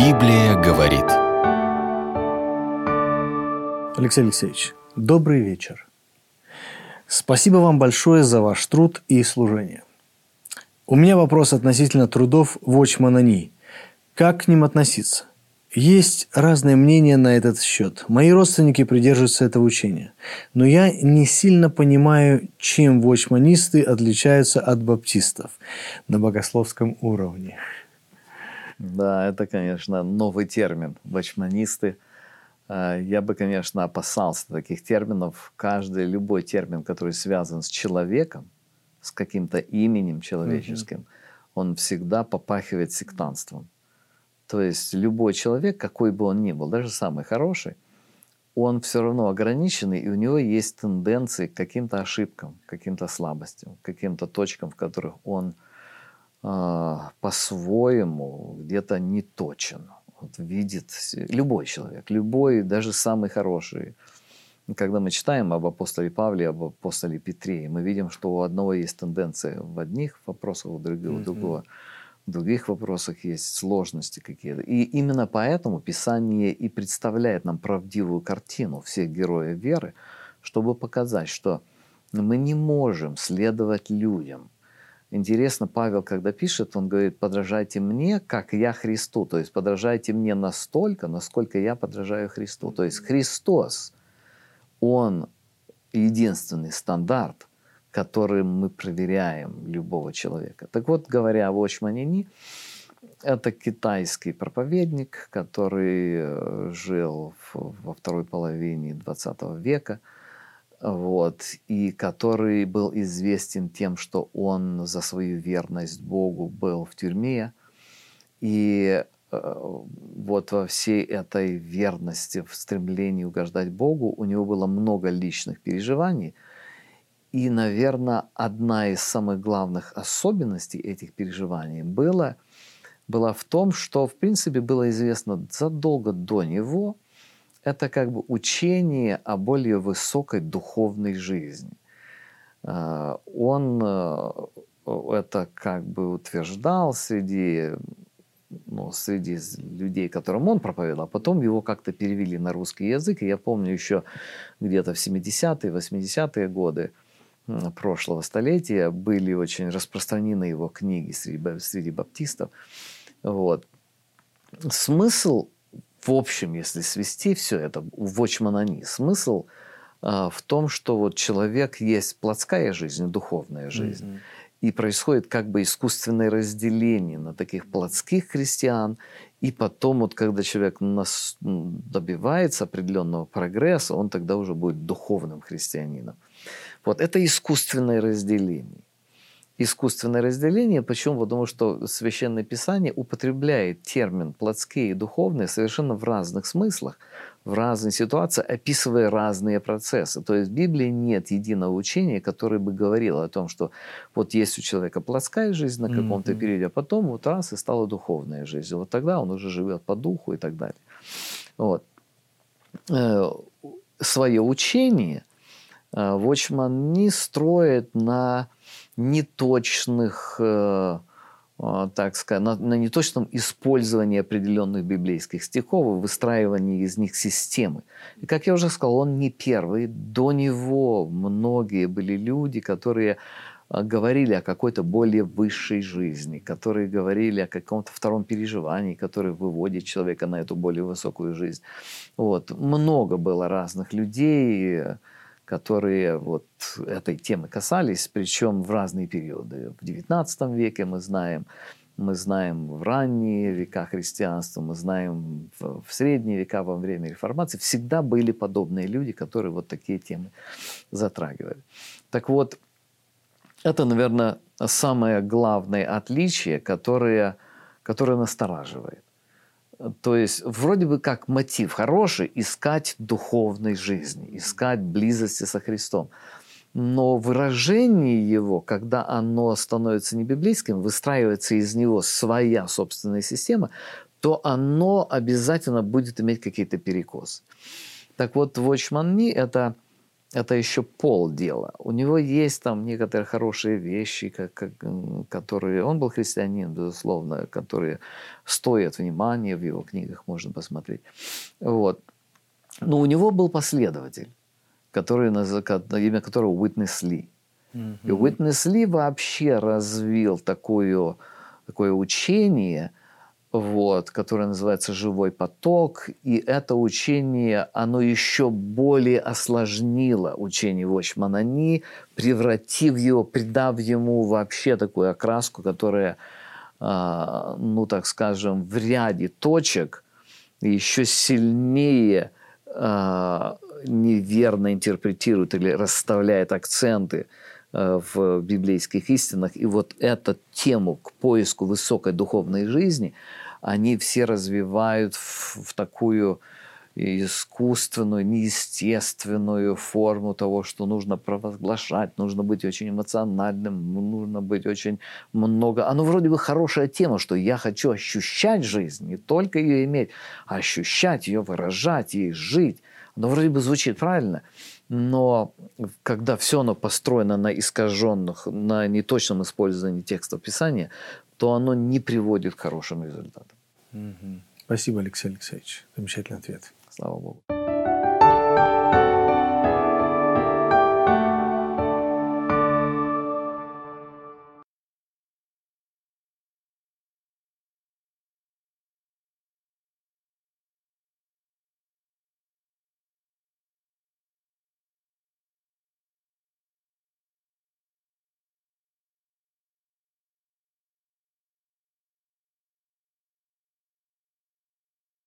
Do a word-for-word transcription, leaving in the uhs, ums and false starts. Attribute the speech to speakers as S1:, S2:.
S1: Библия говорит.
S2: Алексей Алексеевич, добрый вечер. Спасибо вам большое за ваш труд и служение. У меня вопрос относительно трудов Watchman Nee. Как к ним относиться? Есть разные мнения на этот счет. Мои родственники придерживаются этого учения. Но я не сильно понимаю, чем вотчманисты отличаются от баптистов на богословском уровне.
S3: Да, это, конечно, новый термин. Вотчманисты. Я бы, конечно, опасался таких терминов. Каждый, любой термин, который связан с человеком, с каким-то именем человеческим, mm-hmm. он всегда попахивает сектантством. То есть любой человек, какой бы он ни был, даже самый хороший, он все равно ограниченный, и у него есть тенденции к каким-то ошибкам, к каким-то слабостям, к каким-то точкам, в которых он э, по-своему где-то не точен. Вот видит любой человек, любой, даже самый хороший. Когда мы читаем об апостоле Павле, об апостоле Петре, мы видим, что у одного есть тенденция в одних вопросах, у другого, mm-hmm. другого в других вопросах есть сложности какие-то. И именно поэтому Писание и представляет нам правдивую картину всех героев веры, чтобы показать, что мы не можем следовать людям. Интересно, Павел, когда пишет, он говорит: подражайте мне, как я Христу. То есть подражайте мне настолько, насколько я подражаю Христу. То есть Христос, Он единственный стандарт, которым мы проверяем любого человека. Так вот, говоря о Watchman Nee, это китайский проповедник, который жил во второй половине двадцатого века, вот, и который был известен тем, что он за свою верность Богу был в тюрьме. И вот во всей этой верности, в стремлении угождать Богу, у него было много личных переживаний. И, наверное, одна из самых главных особенностей этих переживаний была, была в том, что, в принципе, было известно задолго до него, это как бы учение о более высокой духовной жизни. Он это как бы утверждал среди, ну, среди людей, которым он проповедовал, а потом его как-то перевели на русский язык. И я помню еще где-то в семидесятые, восьмидесятые годы прошлого столетия были очень распространены его книги среди, среди баптистов. Вот. Смысл, в общем, если свести все это в Watchman Nee, смысл э, в том, что вот человек есть плотская жизнь, духовная жизнь. Mm-hmm. И происходит как бы искусственное разделение на таких плотских христиан. И потом, вот, когда человек нас добивается определенного прогресса, он тогда уже будет духовным христианином. Вот это искусственное разделение. Искусственное разделение, почему? Потому что Священное Писание употребляет термин плотские и духовные совершенно в разных смыслах, в разные ситуации, описывая разные процессы. То есть в Библии нет единого учения, которое бы говорило о том, что вот есть у человека плотская жизнь на каком-то mm-hmm. периоде, а потом вот раз и стала духовная жизнь. Вот тогда он уже живет по духу и так далее. Вот. Свое учение Watchman Nee строит на неточных, э, э, так сказать, на, на неточном использовании определенных библейских стихов и выстраивании из них системы. И, как я уже сказал, он не первый. До него многие были люди, которые говорили о какой-то более высшей жизни, которые говорили о каком-то втором переживании, которое выводит человека на эту более высокую жизнь. Вот. Много было разных людей, которые вот этой темы касались, причем в разные периоды. В девятнадцатом веке мы знаем, мы знаем в ранние века христианства, мы знаем в, в средние века во время реформации. Всегда были подобные люди, которые вот такие темы затрагивали. Так вот, это, наверное, самое главное отличие, которое, которое настораживает. То есть вроде бы как мотив хороший – искать духовной жизни, искать близости со Христом. Но выражение его, когда оно становится не библейским, выстраивается из него своя собственная система, то оно обязательно будет иметь какие-то перекосы. Так вот, Watchman Nee – это это еще полдела. У него есть там некоторые хорошие вещи, как, как, которые... Он был христианин, безусловно, которые стоят внимания, в его книгах можно посмотреть. Вот. Но у него был последователь, который, имя которого Уитнес Ли. Mm-hmm. И Уитнес Ли вообще развил такое, такое учение, вот, которое называется «Живой поток». И это учение, оно еще более осложнило учение Watchman Nee, превратив его, придав ему вообще такую окраску, которая, ну, так скажем, в ряде точек еще сильнее неверно интерпретирует или расставляет акценты в библейских истинах. И вот эту тему к поиску высокой духовной жизни они все развивают в, в такую искусственную, неестественную форму того, что нужно провозглашать, нужно быть очень эмоциональным, нужно быть очень много... Оно вроде бы хорошая тема, что я хочу ощущать жизнь, не только ее иметь, а ощущать ее, выражать, ей жить. Оно вроде бы звучит правильно, но когда все оно построено на искаженных, на неточном использовании текстов Писания, то оно не приводит к хорошим результатам.
S2: Угу. Спасибо, Алексей Алексеевич. Замечательный ответ.
S3: Слава Богу.